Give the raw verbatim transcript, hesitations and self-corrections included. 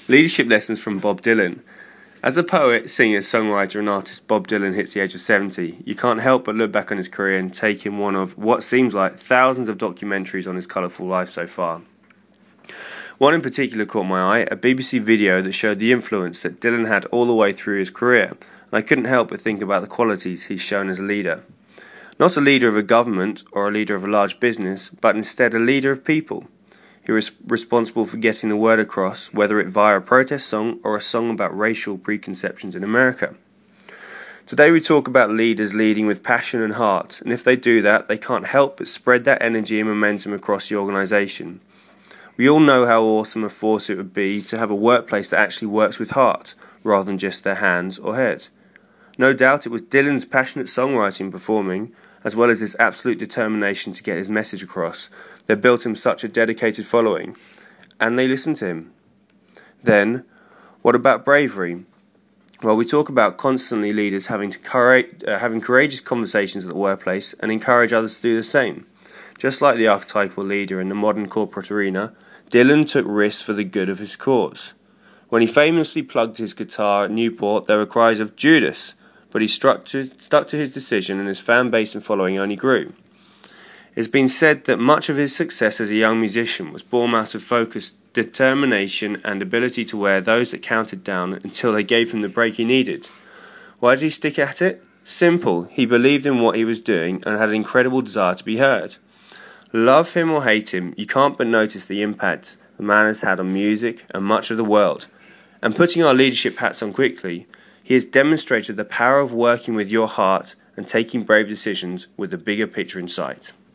Leadership lessons from Bob Dylan. As a poet, singer, songwriter and artist, Bob Dylan hits the age of seventy. You can't help but look back on his career and take in one of what seems like thousands of documentaries on his colourful life so far. One in particular caught my eye, a B B C video that showed the influence that Dylan had all the way through his career, and I couldn't help but think about the qualities he's shown as a leader. Not a leader of a government or a leader of a large business, but instead a leader of people. He was responsible for getting the word across, whether it via a protest song or a song about racial preconceptions in America. Today we talk about leaders leading with passion and heart, and if they do that, they can't help but spread that energy and momentum across the organisation. We all know how awesome a force it would be to have a workplace that actually works with heart, rather than just their hands or head. No doubt it was Dylan's passionate songwriting performing, as well as his absolute determination to get his message across, that built him such a dedicated following, and they listened to him. Then, what about bravery? Well, we talk about constantly leaders having to courage, uh, having courageous conversations at the workplace and encourage others to do the same. Just like the archetypal leader in the modern corporate arena, Dylan took risks for the good of his cause. When he famously plugged his guitar at Newport, there were cries of "Judas," but he stuck to, stuck to his decision and his fan base and following only grew. It's been said that much of his success as a young musician was born out of focus, determination and ability to wear those that counted down until they gave him the break he needed. Why did he stick at it? Simple, he believed in what he was doing and had an incredible desire to be heard. Love him or hate him, you can't but notice the impact the man has had on music and much of the world. And putting our leadership hats on quickly, he has demonstrated the power of working with your heart and taking brave decisions with the bigger picture in sight.